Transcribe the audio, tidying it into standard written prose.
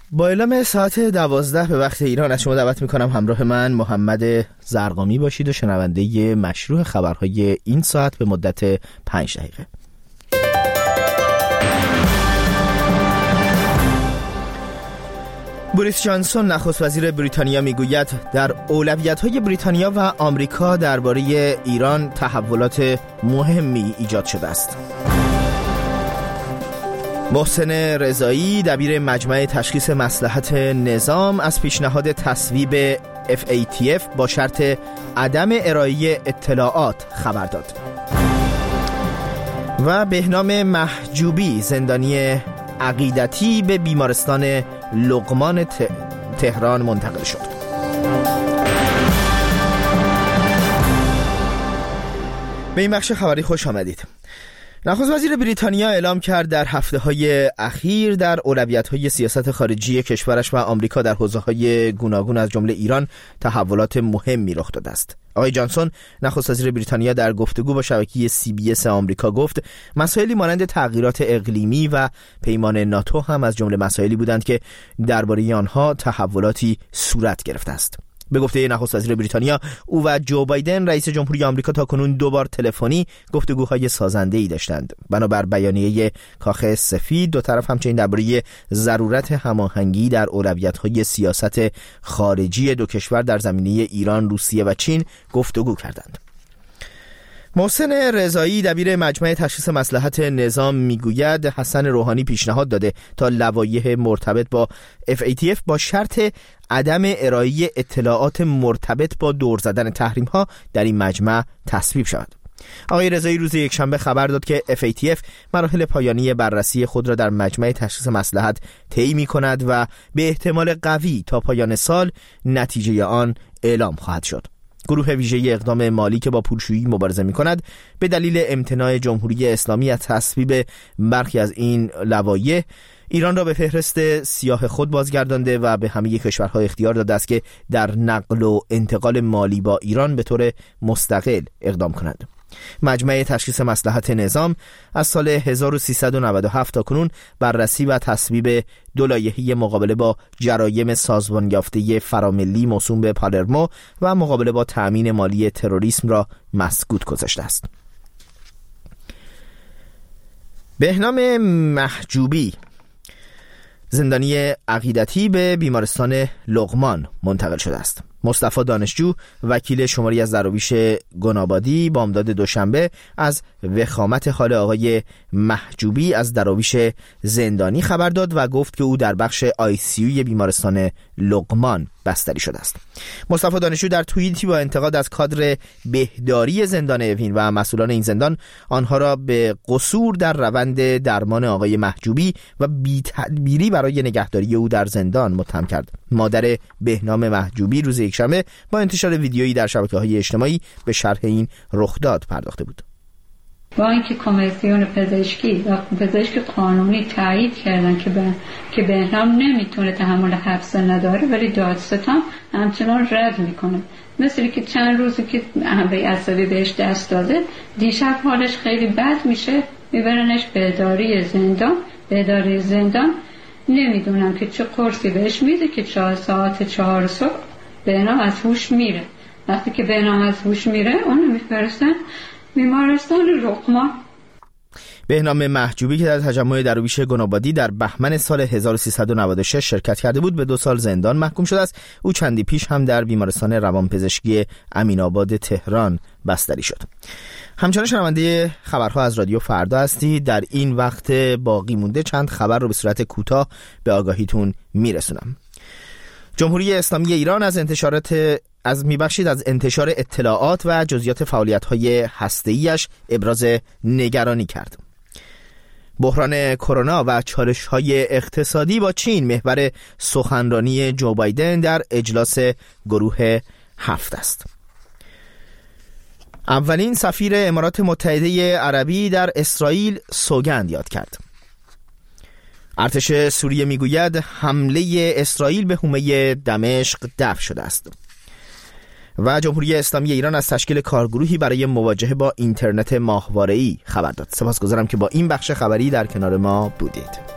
با اعلام ساعت 12 به وقت ایران از شما دعوت میکنم همراه من محمد زرقامی باشید و شنونده مشروع خبرهای این ساعت به مدت 5 دقیقه. بوریس جانسون نخست وزیر بریتانیا میگوید در اولویت‌های بریتانیا و آمریکا درباره ایران تحولات مهمی ایجاد شده است. محسن رضایی دبیر مجمع تشخیص مصلحت نظام از پیشنهاد تصویب FATF با شرط عدم ارائه اطلاعات خبر داد. و بهنام محجوبی زندانی عقیدتی به بیمارستان لقمان تهران منتقل شد. به این بخش خبری خوش آمدید. نخست وزیر بریتانیا اعلام کرد در هفته‌های اخیر در اولویت‌های سیاست خارجی کشورش و آمریکا در حوزه‌های گوناگون از جمله ایران تحولات مهمی رخ داده است. آقای جانسون نخست وزیر بریتانیا در گفتگو با شبکه CBS آمریکا گفت مسائلی مانند تغییرات اقلیمی و پیمان ناتو هم از جمله مسائلی بودند که درباره آنها تحولاتی صورت گرفته است. به گفته نخست وزیر بریتانیا، او و جو بایدن رئیس جمهوری آمریکا تاکنون 2 بار تلفنی گفتگوهای سازنده‌ای داشتند. بنابر بیانیه کاخ سفید، دو طرف همچنین درباره ضرورت هماهنگی در اولویت‌های سیاست خارجی دو کشور در زمینه ایران، روسیه و چین گفتگو کردند. محسن رضایی دبیر مجمع تشخیص مصلحت نظام میگوید حسن روحانی پیشنهاد داده تا لوایح مرتبط با FATF با شرط عدم ارائه اطلاعات مرتبط با دور زدن تحریم‌ها در این مجمع تصویب شود. آقای رضایی روز یکشنبه خبر داد که FATF مراحل پایانی بررسی خود را در مجمع تشخیص مصلحت طی می‌کند و به احتمال قوی تا پایان سال نتیجه آن اعلام خواهد شد. گروه ویژه اقدام مالی که با پولشویی مبارزه می‌کند به دلیل امتناع جمهوری اسلامی از تصویب برخی از این لوایح ایران را به فهرست سیاه خود بازگردانده و به همه کشورها اختیار داده است که در نقل و انتقال مالی با ایران به طور مستقل اقدام کنند. مجمع تشخیص مصلحت نظام از سال 1397 تا کنون بررسی و تصویب 2 لایحه مقابله با جرایم سازمان یافته فراملی موسوم به پالرمو و مقابله با تأمین مالی تروریسم را مسکوت گذاشته است. بهنام محجوبی زندانی عقیدتی به بیمارستان لقمان منتقل شده است. مصطفی دانشجو وکیل شماری از دراویش گنابادی بامداد دوشنبه از وخامت حال آقای محجوبی از دراویش زندانی خبر داد و گفت که او در بخش ICU بیمارستان لقمان بستری شده است. مصطفی دانشجو در توییتی با انتقاد از کادر بهداری زندان اوین و مسئولان این زندان آنها را به قصور در روند درمان آقای محجوبی و بی‌تدبیری برای نگهداری او در زندان متهم کرد. مادر بهنام محجوبی روز یکشنبه با انتشار ویدیویی در شبکه‌های اجتماعی به شرح این رخداد پرداخته بود. با اینکه کمیسیون پزشکی و پزشک قانونی تایید کردن که بهنام نمیتونه تحمل حبس نداره، ولی دادستان همچنان رد میکنه. مثل که چند روزی که به عصبی بهش دست داده، دیشب حالش خیلی بد میشه، میبرنش بهداری زندان. نمیدونم که چه قرصی بهش میده که 4 صبح بهنام از هوش میره. وقتی که بهنام از هوش میره، اونو میفرستن بیمارستان لقمان. بهنام محجوبی که در تجمع دراویش گنابادی در بهمن سال 1396 شرکت کرده بود به 2 سال زندان محکوم شده است. او چندی پیش هم در بیمارستان روانپزشکی امین‌آباد تهران بستری شد. همچنان شنونده خبرها از رادیو فردا هستید. در این وقت باقی مونده چند خبر رو به صورت کوتاه به آگاهیتون میرسونم. جمهوری اسلامی ایران از انتشار اطلاعات و جزئیات فعالیت‌های هسته‌ایش ابراز نگرانی کرد. بحران کرونا و چالش‌های اقتصادی با چین محور سخنرانی جو بایدن در اجلاس گروه 7 است. اولین سفیر امارات متحده عربی در اسرائیل سوگند یاد کرد. ارتش سوریه میگوید حمله اسرائیل به حومه دمشق دفع شده است. و جمهوری اسلامی ایران از تشکیل کارگروهی برای مواجهه با اینترنت ماهواره‌ای خبر داد. سپاسگزارم که با این بخش خبری در کنار ما بودید.